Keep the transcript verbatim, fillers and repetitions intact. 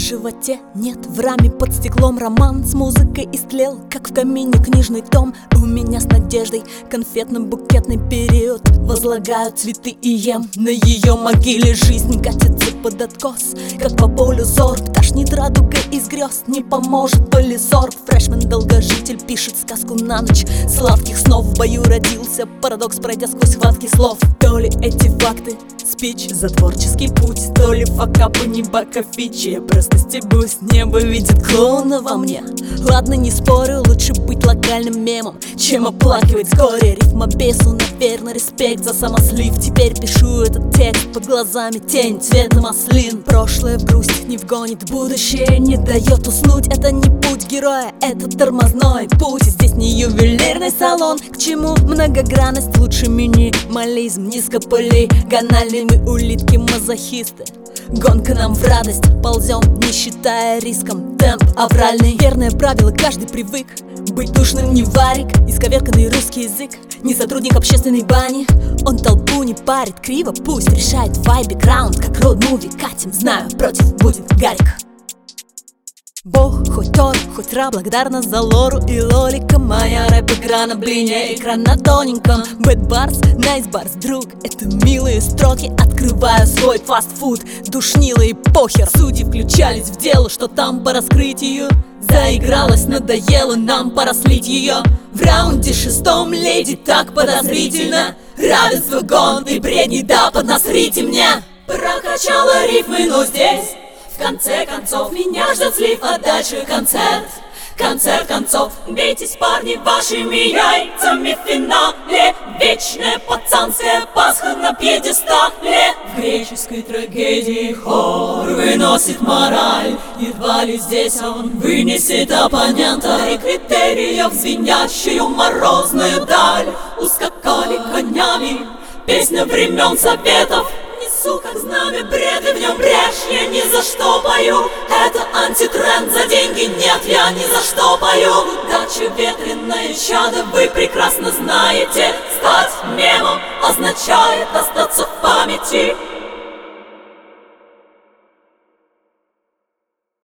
животе нет в раме под стеклом роман с музыкой истлел, как в камине книжный том. У меня с надеждой конфетно-букетный период. Возлагаю цветы и ем на ее могиле. Жизнь катится под откос, как по полю зорб. Тошнит радуга из грез, не поможет то ли сорб. Фрешмен-долгожитель пишет сказку на ночь сладких снов. В бою родился парадокс, пройдя сквозь схватки слов. То ли эти факты спич за творческий путь, то ли факапы не бака-фичи. Я просто стебусь, небо видит клоуна во мне. Ладно, не спорю, лучше быть локальным мемом, чем оплакивать горе. Рифма бесу, наверное, респект за самослив. Теперь пишу этот текст, под глазами тень цвета маслин. Прошлое в грусть не вгонит, будущее не дает уснуть. Это не путь героя, это тормозной путь. Здесь не ювелирный салон, к чему многогранность, лучше минимализм. Низкополигональные мы улитки-мазохисты. Гонка нам в радость, ползем, не считая риском. Темп авральный, верное правило, каждый привык быть душным, не варик. Исковерканный русский язык, не сотрудник общественной бани. Он толпу не парит, криво пусть решает вайбик. Раунд, как роуд-муви, катим, знаю, против будет Гарик. Бог, хоть Тор, хоть Ра, благодарна за лору и лолика. Моя рэп-игра на блине, экран на тоненьком. Бэд барс, найс барс, друг, это милые строки. Открываю свой фастфуд, душнило и похер. Судьи включались в дело, что там по раскрытию. Заигралась, надоело, нам пора слить ее. В раунде шестом леди так подозрительно. Равенство, гон и бредни, да поднасрите мне. Прокачала рифмы, но здесь в конце концов меня ждет слив, а дальше концерт. Концерт концов, бейтесь, парни, вашими яйцами в финале. Вечная пацанская Пасха на пьедестале. В греческой трагедии хор выносит мораль. Едва ли здесь он вынесет оппонента. Три критериев, звенящую морозную даль. Ускакали конями, песня времен Советов. Несу как знамя бред, и в нем брешь, я ни за что пою. Это антитренд, за деньги нет, я ни за что пою. Удача ветреное чадо, вы прекрасно знаете. Стать мемом означает остаться в памяти.